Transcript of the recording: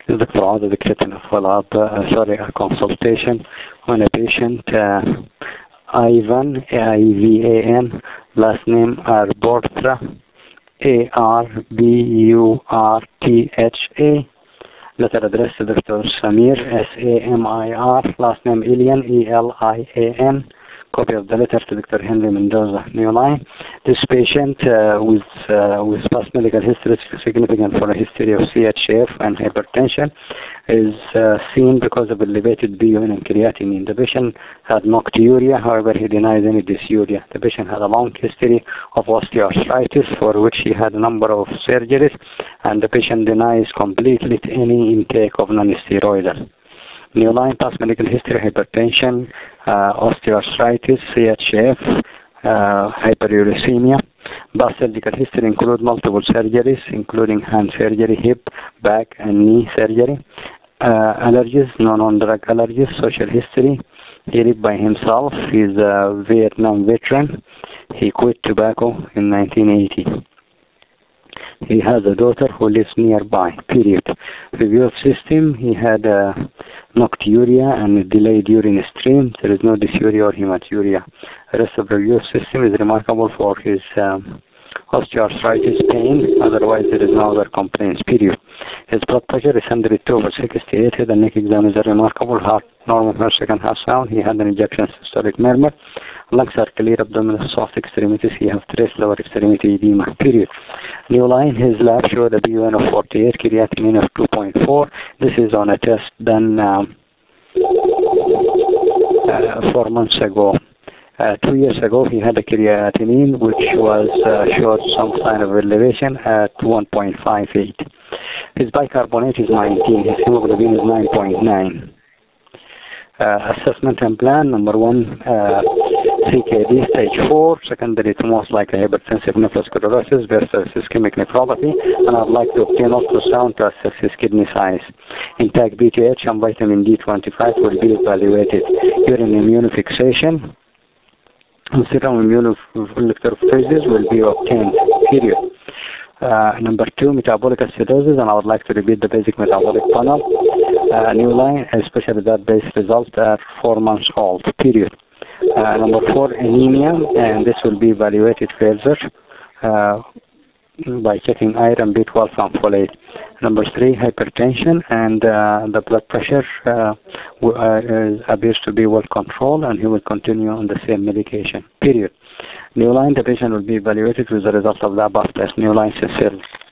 Dr. Aada dictating a follow-up, a consultation on a patient, Ivan, A-I-V-A-N, last name Arbortha, A-R-B-U-R-T-H-A. Letter address to Dr. Samir, S-A-M-I-R, last name Elian, E-L-I-A-N. Copy of the letter to Dr. Henry Mendoza, New Line. This patient with past medical history significant for a history of CHF and hypertension is seen because of elevated BUN and creatinine. The patient had nocturia, however, he denies any dysuria. The patient had a long history of osteoarthritis for which he had a number of surgeries, and the patient denies completely any intake of non-steroidal. New Line, past medical history, hypertension, osteoarthritis, CHF, hyperuricemia. Past surgical history include multiple surgeries, including hand surgery, hip, back, and knee surgery. Allergies, non-drug allergies. Social history, he lived by himself. He's a Vietnam veteran. He quit tobacco in 1980. He has a daughter who lives nearby, period. Review of system, he had nocturia and delayed urine stream. There is no dysuria or hematuria. The rest of the review system is remarkable for his osteoarthritis pain. Otherwise, there is no other complaints, period. His blood pressure is 102/68. Head and neck exam is remarkable. Heart normal, first, second half sound. He had an ejection systolic murmur. Lungs are clear, abdominal soft extremities. He has trace lower extremity edema, period. New Line, his lab showed a BUN of 48, creatinine of 2.4. This is on a test done 4 months ago. 2 years ago, he had a creatinine which was showed some sign of elevation at 1.58. His bicarbonate is 19. His hemoglobin is 9.9. Assessment and plan, number 1, CKD stage 4, secondary to most likely hypertensive nephrosclerosis versus ischemic nephropathy, and I'd like to obtain ultrasound to assess his kidney size. Intact BTH and vitamin D25 will be evaluated. Urine immunofixation and serum immunoelectrophoresis will be obtained, period. Number 2, metabolic acidosis, and I would like to repeat the basic metabolic panel. New Line, especially that base results are 4 months old, period. Number 4, anemia, and this will be evaluated further by checking iron, B12, and folate. Number 3, hypertension, and the blood pressure appears to be well controlled, and he will continue on the same medication, period. New Line, the patient will be evaluated with the result of the above test. New Line, sincerely.